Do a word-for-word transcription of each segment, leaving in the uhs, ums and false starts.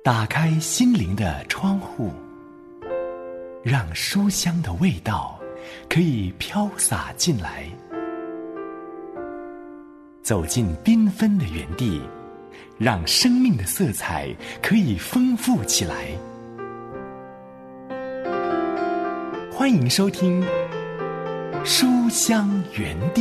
打开心灵的窗户，让书香的味道可以飘洒进来。走进缤纷的园地，让生命的色彩可以丰富起来。欢迎收听书香园地。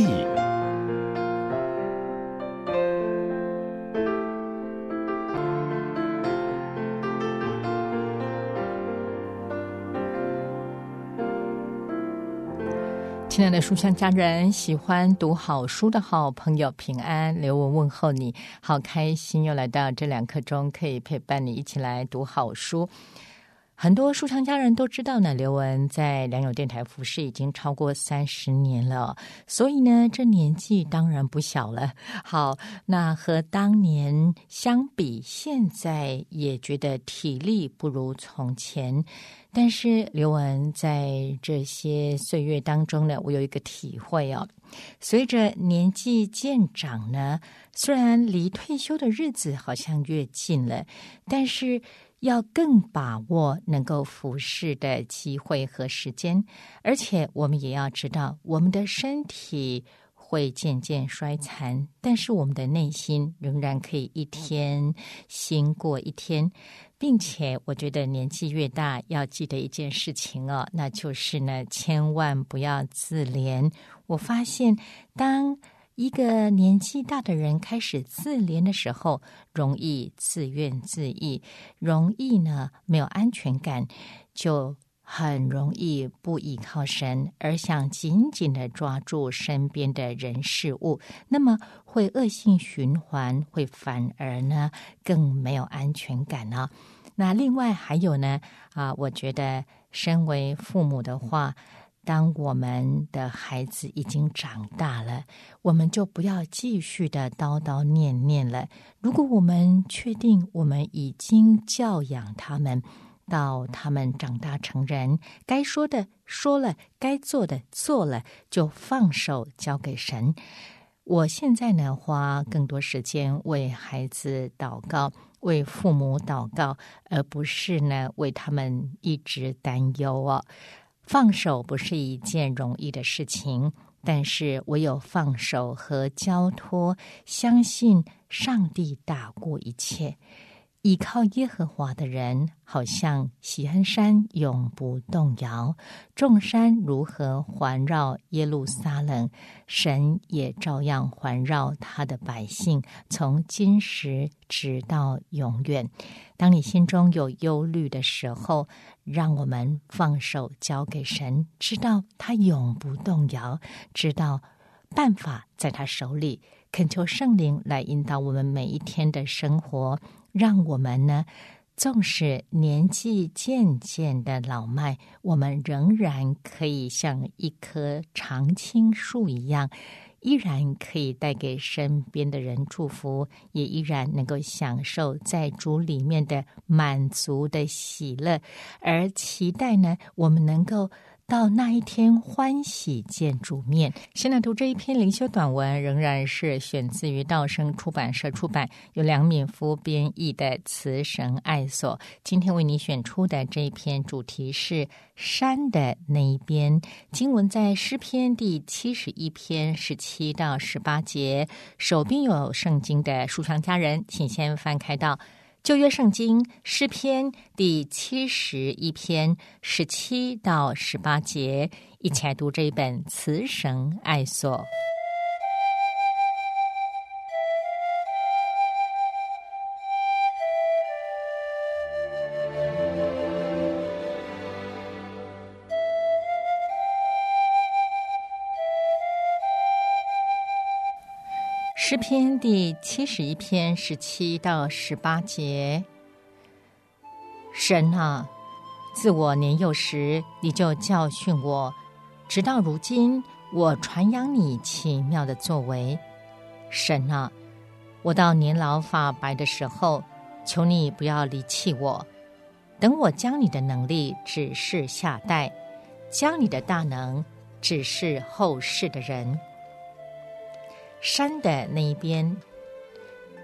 亲爱的书香家人，喜欢读好书的好朋友平安，刘文问候你，好开心又来到这两刻钟，可以陪伴你一起来读好书。很多书香家人都知道呢，刘文在良友电台服侍已经超过三十年了，所以呢，这年纪当然不小了。好，那和当年相比，现在也觉得体力不如从前。但是刘文在这些岁月当中呢，我有一个体会哦，随着年纪渐长呢，虽然离退休的日子好像越近了，但是要更把握能够服侍的机会和时间，而且我们也要知道，我们的身体会渐渐衰残，但是我们的内心仍然可以一天新过一天。并且我觉得年纪越大要记得一件事情哦，那就是呢，千万不要自怜。我发现当一个年纪大的人开始自怜的时候，容易自怨自艾，容易呢没有安全感，就很容易不依靠神，而想紧紧的抓住身边的人事物，那么会恶性循环，会反而呢更没有安全感呢、哦。那另外还有呢啊，我觉得身为父母的话，当我们的孩子已经长大了，我们就不要继续的叨叨念念了。如果我们确定我们已经教养他们，到他们长大成人，该说的说了，该做的做了，就放手交给神。我现在呢，花更多时间为孩子祷告，为父母祷告，而不是呢为他们一直担忧哦。放手不是一件容易的事情，但是唯有放手和交托，相信上帝大过一切。倚靠耶和华的人，好像锡安山永不动摇。众山如何环绕耶路撒冷，神也照样环绕他的百姓，从今时直到永远。当你心中有忧虑的时候，让我们放手交给神，知道他永不动摇，知道办法在他手里，恳求圣灵来引导我们每一天的生活，让我们呢，纵使年纪渐渐的老迈，我们仍然可以像一棵常青树一样，依然可以带给身边的人祝福，也依然能够享受在主里面的满足的喜乐，而期待呢，我们能够到那一天欢喜见主面。现在读这一篇灵修短文，仍然是选自于道生出版社出版，由梁敏夫编译的《慈神爱所》。今天为你选出的这一篇主题是山的那一边，经文在诗篇第七十一篇十七到十八节。手边有圣经的书香家人，请先翻开到旧约圣经诗篇第七十一篇十七到十八节，一起来读这一本慈神爱所。诗篇第七十一篇十七到十八节。神啊，自我年幼时你就教训我，直到如今我传扬你奇妙的作为。神啊，我到年老发白的时候，求你不要离弃我，等我将你的能力指示下代，将你的大能指示后世的人。山的那一边，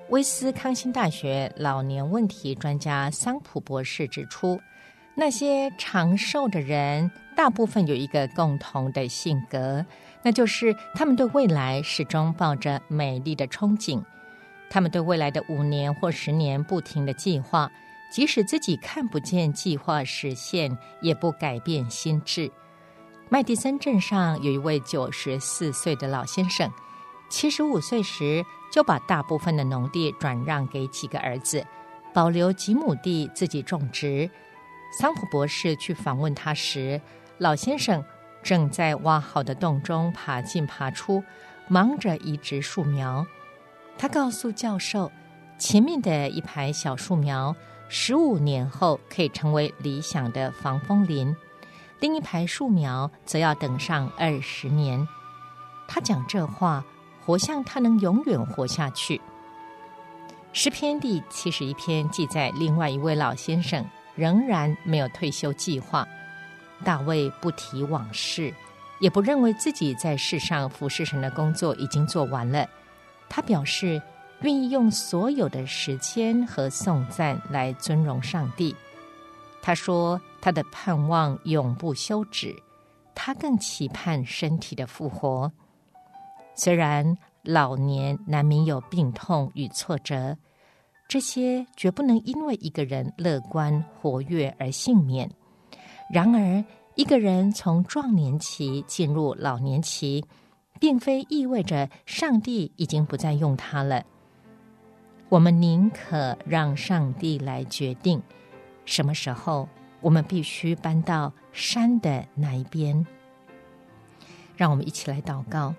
威斯康星大学老年问题专家桑普博士指出，那些长寿的人大部分有一个共同的性格，那就是他们对未来始终抱着美丽的憧憬。他们对未来的五年或十年不停的计划，即使自己看不见计划实现，也不改变心智。麦迪森镇上有一位九十四岁的老先生，七十五岁时就把大部分的农地转让给几个儿子，保留几亩地自己种植。桑普博士去访问他时，老先生正在挖好的洞中爬进爬出，忙着移植树苗。他告诉教授，前面的一排小树苗十五年后可以成为理想的防风林，另一排树苗则要等上二十年。他讲这话活像他能永远活下去。诗篇第七十一篇记载，另外一位老先生仍然没有退休计划。大卫不提往事，也不认为自己在世上服侍神的工作已经做完了。他表示愿意用所有的时间和颂赞来尊荣上帝。他说他的盼望永不休止，他更期盼身体的复活。虽然老年难免有病痛与挫折，这些绝不能因为一个人乐观活跃而幸免。然而，一个人从壮年期进入老年期，并非意味着上帝已经不再用他了。我们宁可让上帝来决定什么时候我们必须搬到山的那一边。让我们一起来祷告。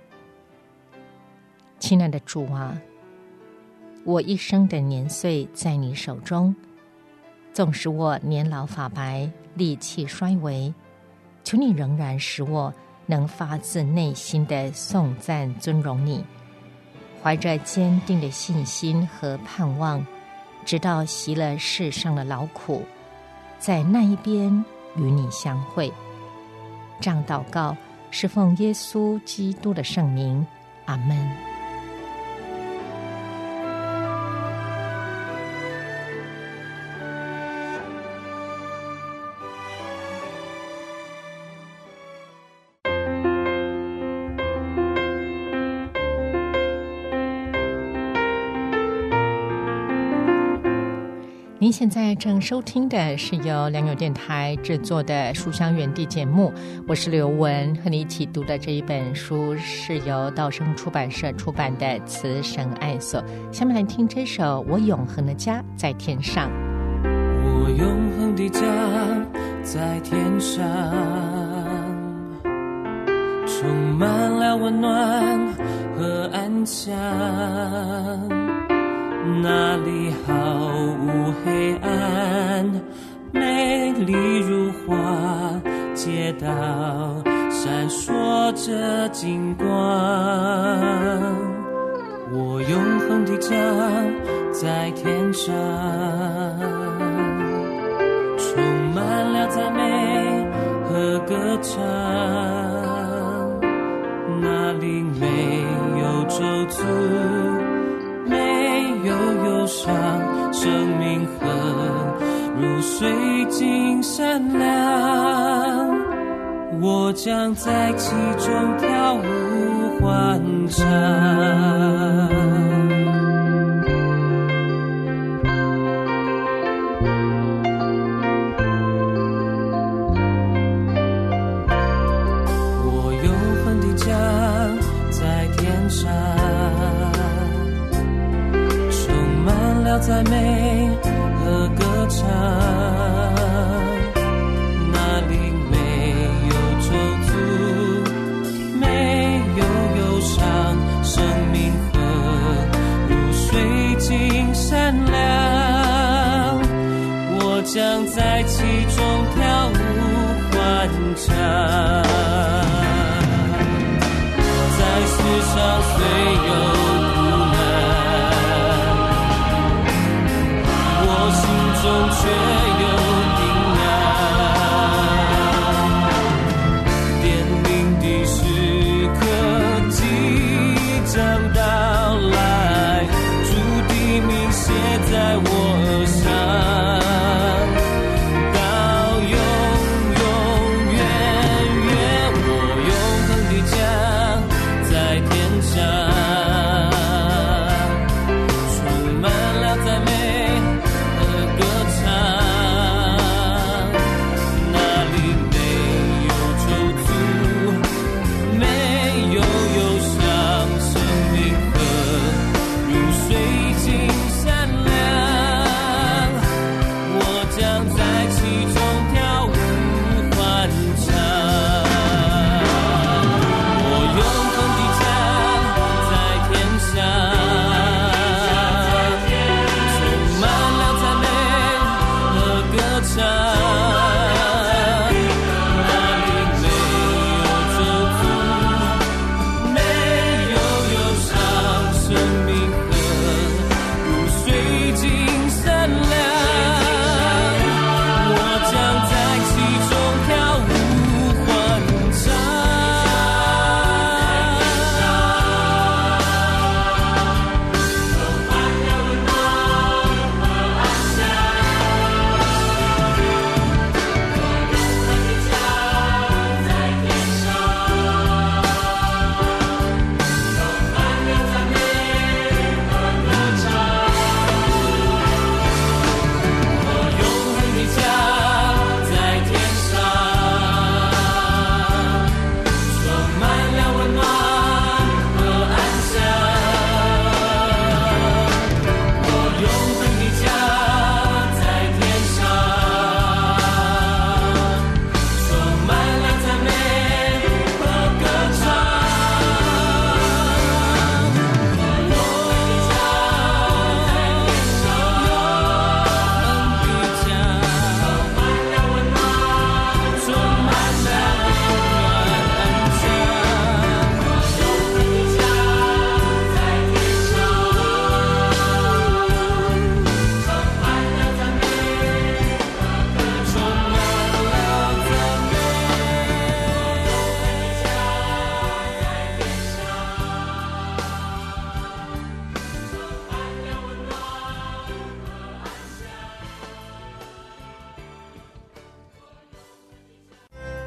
亲爱的主啊，我一生的年岁在你手中，纵使我年老发白，力气衰微，求你仍然使我能发自内心的颂赞尊荣你，怀着坚定的信心和盼望，直到习了世上的劳苦，在那一边与你相会。这样祷告是奉耶稣基督的圣名，阿们。您现在正收听的是由良友电台制作的书香园地节目，我是刘文，和你一起读的这一本书是由道生出版社出版的《慈神爱所》。下面来听这首《我永恒的家在天上》。 我永恒的家在天上，充满了温暖和安详，那里毫无黑暗，美丽如花，街道闪烁着金光。我永恒的家在天上，充满了赞美和歌唱，那里没有咒诅，没有忧伤，生命河如水晶闪亮，我将在其中跳舞欢唱。我永恒的家在天上，赞美和歌唱，那里没有咒诅，没有忧伤，生命河如水晶闪亮，我将在其中跳舞欢唱。在世上虽有中却有平安，典明的时刻即将到来，主的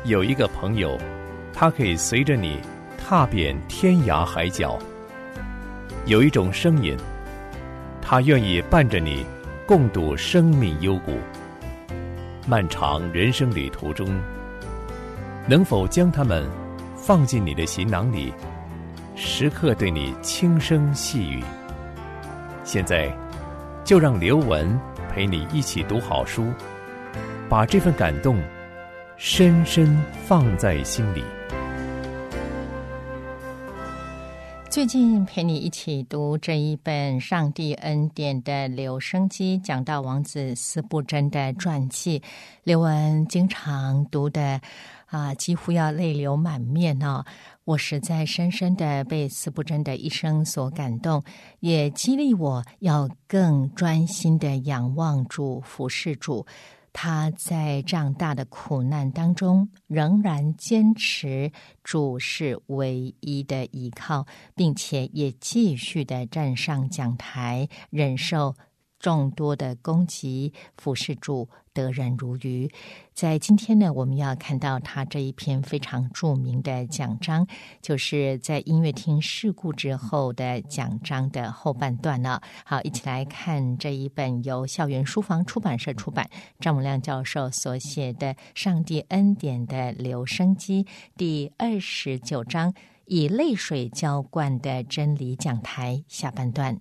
有一个朋友，他可以随着你踏遍天涯海角；有一种声音，他愿意伴着你共度生命幽谷。漫长人生旅途中，能否将他们放进你的行囊里，时刻对你轻声细语？现在就让刘文陪你一起读好书，把这份感动深深放在心里。 最近陪你一起读这一本《上帝恩典的留声机》，讲到王子司布真的传记，刘文经常读的啊，几乎要泪流满面哦。我实在深深的被司布真的一生所感动，也激励我要更专心的仰望主、服侍主。他在这样大的苦难当中，仍然坚持主是唯一的依靠，并且也继续的站上讲台，忍受众多的攻击，服侍主，得人如鱼。在今天呢，我们要看到他这一篇非常著名的讲章，就是在音乐厅事故之后的讲章的后半段了。好，一起来看这一本由校园书房出版社出版，张永亮教授所写的《上帝恩典的留声机》第二十九章，以泪水浇灌的真理讲台下半段。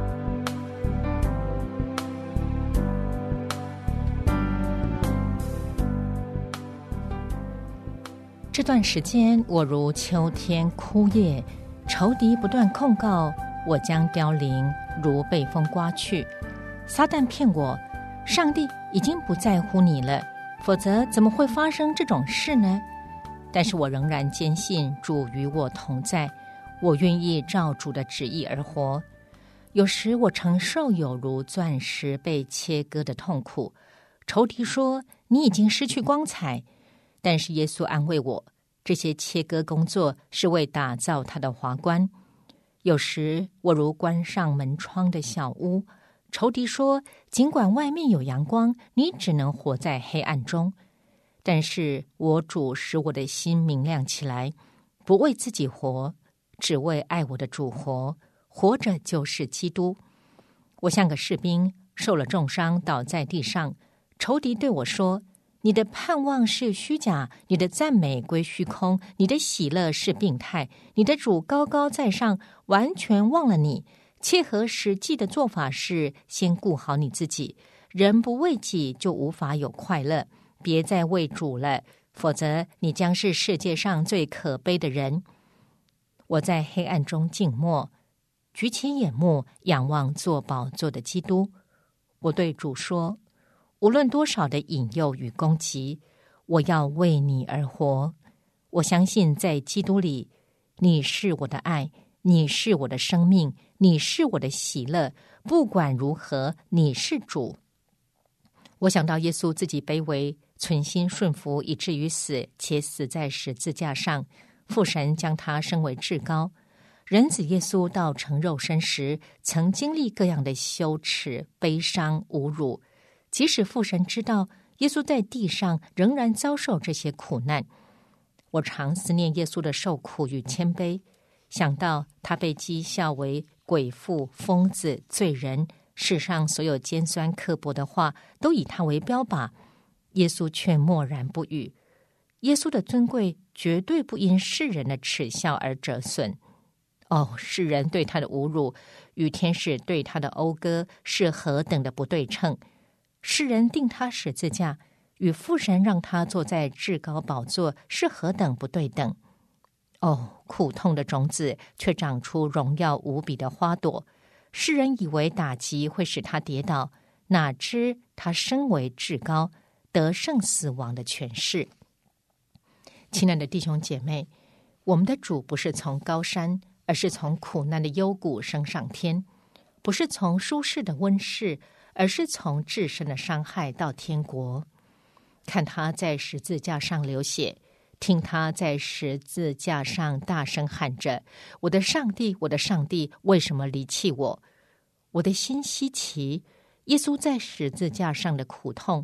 这段时间，我如秋天枯叶，仇敌不断控告我将凋零，如被风刮去。撒旦骗我，上帝已经不在乎你了，否则怎么会发生这种事呢？但是我仍然坚信主与我同在，我愿意照主的旨意而活。有时我承受有如钻石被切割的痛苦，仇敌说你已经失去光彩，但是耶稣安慰我，这些切割工作是为打造他的华冠。有时我如关上门窗的小屋，仇敌说尽管外面有阳光，你只能活在黑暗中。但是我主使我的心明亮起来，不为自己活，只为爱我的主活，活着就是基督。我像个士兵，受了重伤倒在地上，仇敌对我说，你的盼望是虚假，你的赞美归虚空，你的喜乐是病态，你的主高高在上，完全忘了你。切合实际的做法是先顾好你自己，人不为己就无法有快乐，别再为主了，否则你将是世界上最可悲的人。我在黑暗中静默，举起眼目仰望坐宝座的基督。我对主说，无论多少的引诱与攻击，我要为你而活。我相信在基督里，你是我的爱，你是我的生命，你是我的喜乐，不管如何，你是主。我想到耶稣自己卑微，存心顺服，以至于死，且死在十字架上，父神将他升为至高。人子耶稣道成肉身时，曾经历各样的羞耻、悲伤、侮辱。即使父神知道耶稣在地上仍然遭受这些苦难，我常思念耶稣的受苦与谦卑，想到他被讥笑为鬼妇、疯子、罪人，世上所有尖酸刻薄的话都以他为标靶，耶稣却默然不语。耶稣的尊贵绝对不因世人的耻笑而折损。哦，世人对他的侮辱与天使对他的讴歌是何等的不对称！世人定他十字架，与父神让他坐在至高宝座是何等不对等！哦，苦痛的种子却长出荣耀无比的花朵。世人以为打击会使他跌倒，哪知他身为至高，得胜死亡的权势。亲爱的弟兄姐妹，我们的主不是从高山，而是从苦难的幽谷升上天；不是从舒适的温室，而是从至深的伤害到天国。看他在十字架上流血，听他在十字架上大声喊着，我的上帝，我的上帝，为什么离弃我？我的心稀奇，耶稣在十字架上的苦痛，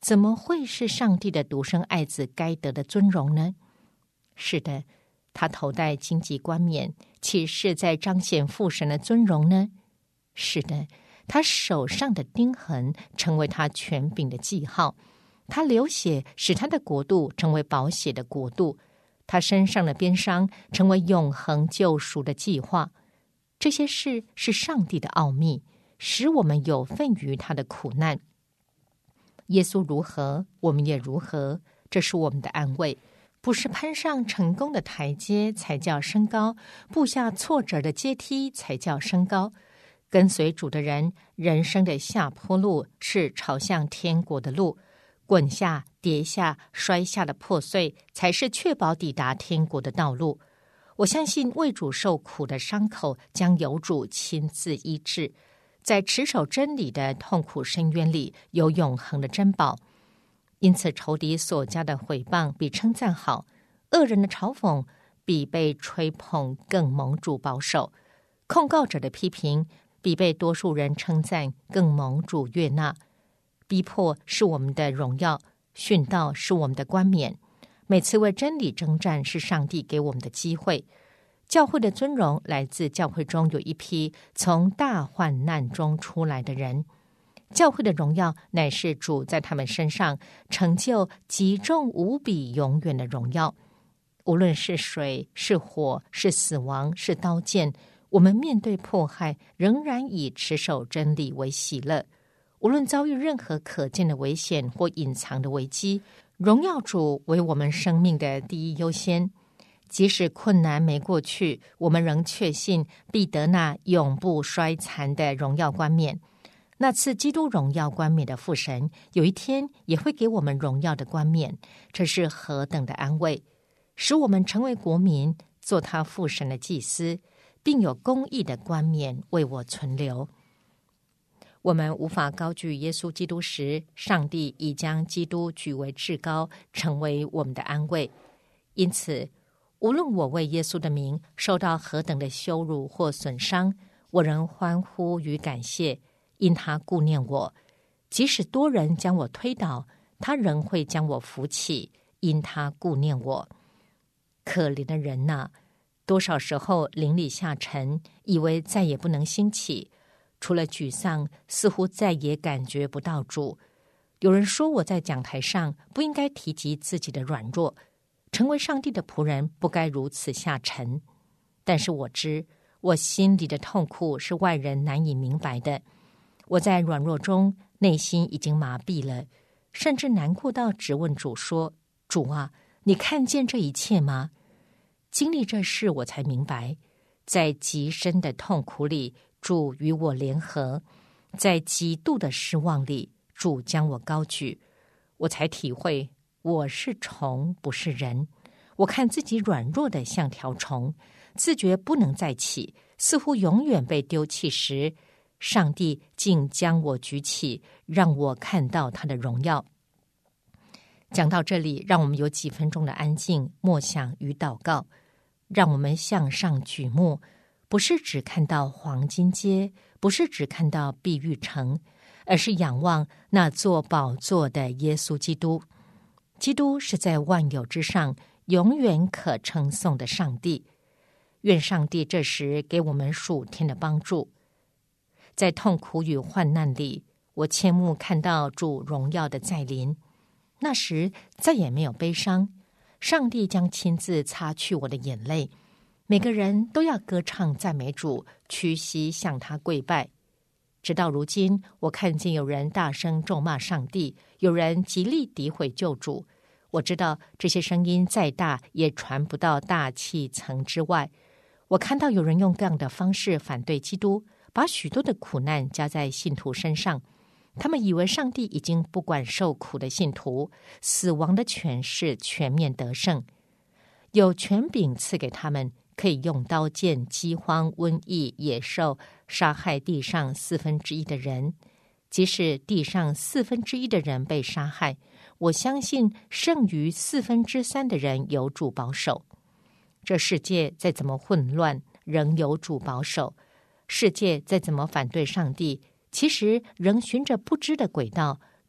怎么会是上帝的独生爱子该得的尊荣呢？是的，他头戴荆棘冠冕，岂是在彰显父神的尊荣呢？是的，他手上的钉痕成为他权柄的记号，他流血使他的国度成为宝血的国度，他身上的鞭伤成为永恒救赎的计划。这些事是上帝的奥秘，使我们有份于他的苦难。耶稣如何，我们也如何，这是我们的安慰。不是攀上成功的台阶才叫升高，步下挫折的阶梯才叫升高。跟随主的人，人生的下坡路是朝向天国的路，滚下、跌下、摔下的破碎，才是确保抵达天国的道路。我相信为主受苦的伤口将由主亲自医治，在持守真理的痛苦深渊里有永恒的珍宝。因此仇敌所加的毁谤比称赞好，恶人的嘲讽比被吹捧更蒙主保守，控告者的批评比被多数人称赞更蒙主悦纳。逼迫是我们的荣耀，训导是我们的冠冕，每次为真理征战是上帝给我们的机会。教会的尊荣来自教会中有一批从大患难中出来的人，教会的荣耀乃是主在他们身上成就极重无比永远的荣耀。无论是水，是火，是死亡，是刀剑，我们面对迫害仍然以持守真理为喜乐。无论遭遇任何可见的危险或隐藏的危机，荣耀主为我们生命的第一优先。即使困难没过去，我们仍确信必得那永不衰残的荣耀冠冕。那赐基督荣耀冠冕的父神，有一天也会给我们荣耀的冠冕，这是何等的安慰，使我们成为国民，做他父神的祭司，并有公义的冠冕为我存留。我们无法高举耶稣基督时，上帝已将基督举为至高，成为我们的安慰。因此无论我为耶稣的名受到何等的羞辱或损伤，我仍欢呼与感谢，因他顾念我。即使多人将我推倒，他仍会将我扶起，因他顾念我。可怜的人哪，多少时候灵里下沉，以为再也不能兴起，除了沮丧，似乎再也感觉不到主。有人说我在讲台上不应该提及自己的软弱，成为上帝的仆人不该如此下沉。但是我知我心里的痛苦是外人难以明白的。我在软弱中内心已经麻痹了，甚至难过到直问主说，主啊，你看见这一切吗？经历这事我才明白，在极深的痛苦里，主与我联合，在极度的失望里，主将我高举。我才体会我是虫，不是人。我看自己软弱的像条虫，自觉不能再起，似乎永远被丢弃时，上帝竟将我举起，让我看到他的荣耀。讲到这里，让我们有几分钟的安静默想与祷告。让我们向上举目，不是只看到黄金街，不是只看到碧玉城，而是仰望那座宝座的耶稣基督。基督是在万有之上永远可称颂的上帝。愿上帝这时给我们属天的帮助。在痛苦与患难里，我切慕看到主荣耀的再临，那时再也没有悲伤，上帝将亲自擦去我的眼泪，每个人都要歌唱赞美主，屈膝向他跪拜。直到如今，我看见有人大声咒骂上帝，有人极力诋毁救主。我知道这些声音再大也传不到大气层之外。我看到有人用各样的方式反对基督，把许多的苦难加在信徒身上。他们以为上帝已经不管受苦的信徒，死亡的权势全面得胜，有权柄赐给他们，可以用刀剑、饥荒、瘟疫、野兽杀害地上四分之一的人。即使地上四分之一的人被杀害，我相信剩余四分之三的人有主保守。这世界再怎么混乱，仍有主保守；世界再怎么反对上帝，其实仍循着不知的轨道，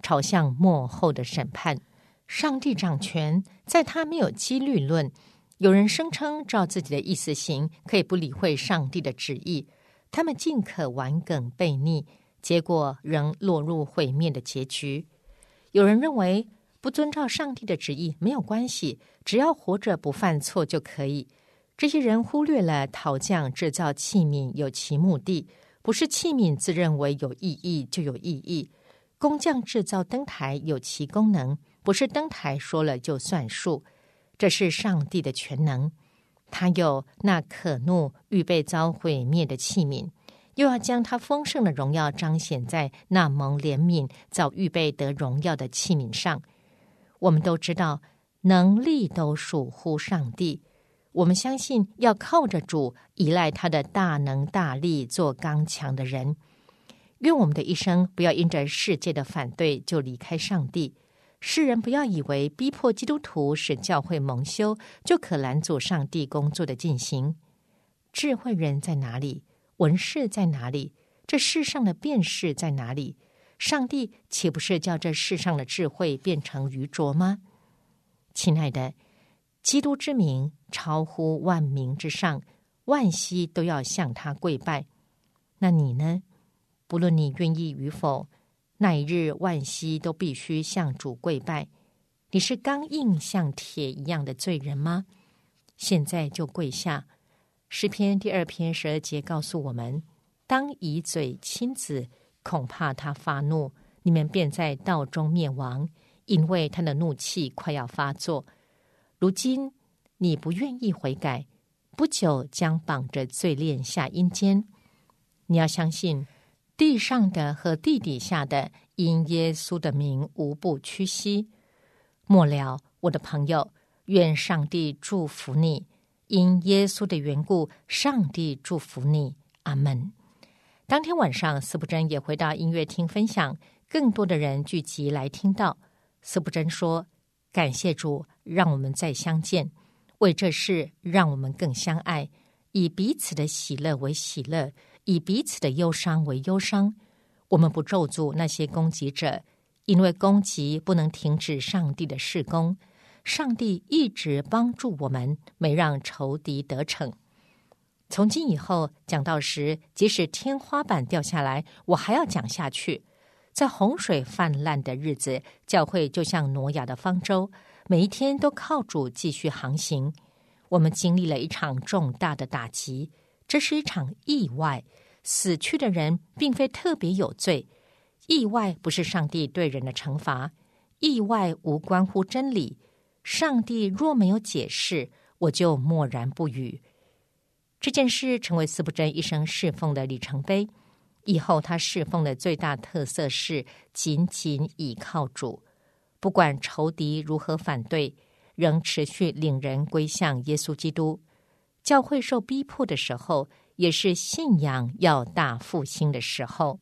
朝向末后的审判。上帝掌权，在他没有几率论。有人声称照自己的意思行，可以不理会上帝的旨意，他们尽可顽梗悖逆，结果仍落入毁灭的结局。有人认为不遵照上帝的旨意没有关系，只要活着不犯错就可以。这些人忽略了陶匠制造器皿有其目的，不是器皿自认为有意义就有意义。工匠制造灯台有其功能，不是灯台说了就算数。这是上帝的全能，他有那可怒预备遭毁灭的器皿，又要将他丰盛的荣耀彰显在那蒙怜悯早预备得荣耀的器皿上。我们都知道能力都属乎上帝，我们相信要靠着主，依赖他的大能大力，做刚强的人。愿我们的一生不要因着世界的反对就离开上帝。世人不要以为逼迫基督徒使教会蒙羞，就可拦阻上帝工作的进行。智慧人在哪里？文士在哪里？这世上的辩士在哪里？上帝岂不是叫这世上的智慧变成愚拙吗？亲爱的，基督之名超乎万名之上，万膝都要向他跪拜。那你呢？不论你愿意与否，那一日万膝都必须向主跪拜。你是刚硬像铁一样的罪人吗？现在就跪下。诗篇第二篇十二节告诉我们，当以嘴亲子，恐怕他发怒，你们便在道中灭亡，因为他的怒气快要发作。如今你不愿意悔改，不久将绑着罪链下阴间。你要相信，地上的和地底下的因耶稣的名无不屈膝。末了，我的朋友，愿上帝祝福你，因耶稣的缘故，上帝祝福你。阿们。当天晚上，司布真也回到音乐厅分享，更多的人聚集来听到。司布真说，感谢主让我们再相见，为这事让我们更相爱，以彼此的喜乐为喜乐，以彼此的忧伤为忧伤。我们不咒诅那些攻击者，因为攻击不能停止上帝的事工。上帝一直帮助我们，没让仇敌得逞。从今以后讲道时，即使天花板掉下来，我还要讲下去。在洪水泛滥的日子，教会就像挪亚的方舟，每一天都靠主继续航行。我们经历了一场重大的打击，这是一场意外。死去的人并非特别有罪，意外不是上帝对人的惩罚，意外无关乎真理。上帝若没有解释，我就默然不语。这件事成为司布真一生侍奉的里程碑。以后他侍奉的最大特色是紧紧倚靠主，不管仇敌如何反对，仍持续领人归向耶稣基督。教会受逼迫的时候，也是信仰要大复兴的时候。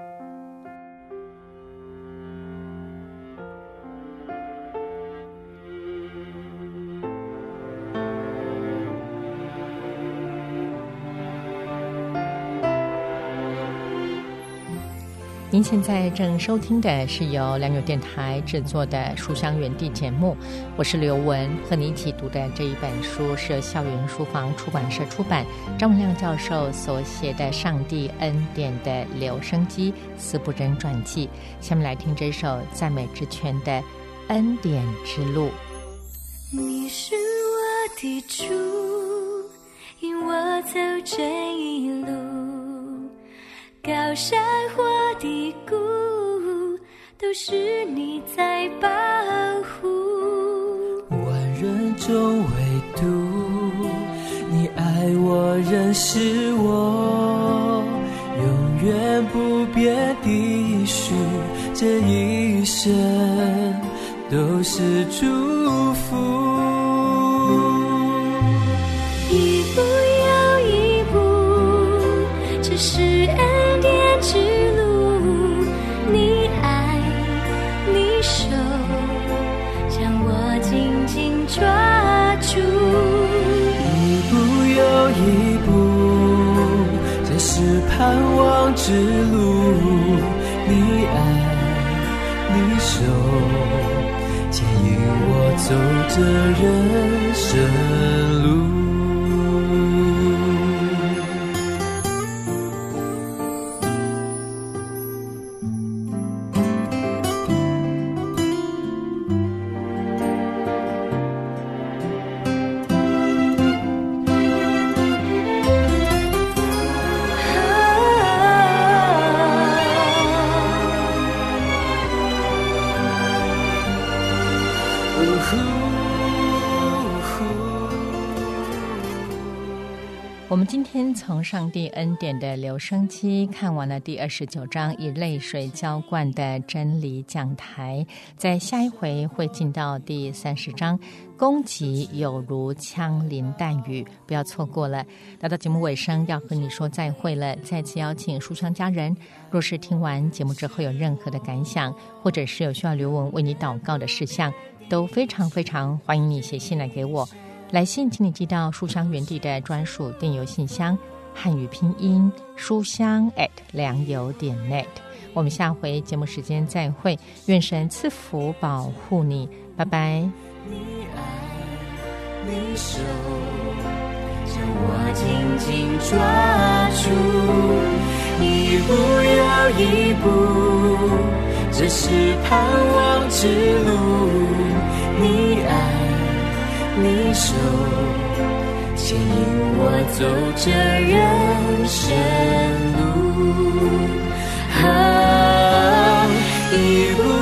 您现在正收听的是由良友电台制作的《书香园地》节目，我是刘文，和你一起读的这一本书是由校园书房出版社出版，张文亮教授所写的《上帝恩典的留声机》司布真传记。下面来听这首赞美之泉的《恩典之路》。 你是我的主，引我走这一路，高山或低谷，都是你在保护。 万人中唯独你爱我，认识我，永远不变的许，这一生都是祝福。 一步又一步，这是恩典之路，你爱你手将我紧紧抓住。 一步又一步，这是盼望之路，你爱你手牵引我走这人生路。 我们今天从上帝恩典的留声机看完了第二十九章以泪水浇灌的真理讲台，在下一回会进到第三十章攻击有如枪林弹雨，不要错过了。来到节目尾声要和你说再会了，再次邀请书香家人，若是听完节目之后有任何的感想，或者是有需要刘文为你祷告的事项，都非常非常欢迎你写信来给我。来信请你寄到书香园地的专属电邮信箱，汉语拼音书香 at 良友点 net。 我们下回节目时间再会，愿神赐福保护你，拜拜。 你爱你手将我紧紧抓住，一步又一步，这是盼望之路。你爱你手牵引我走这人生路，啊，一步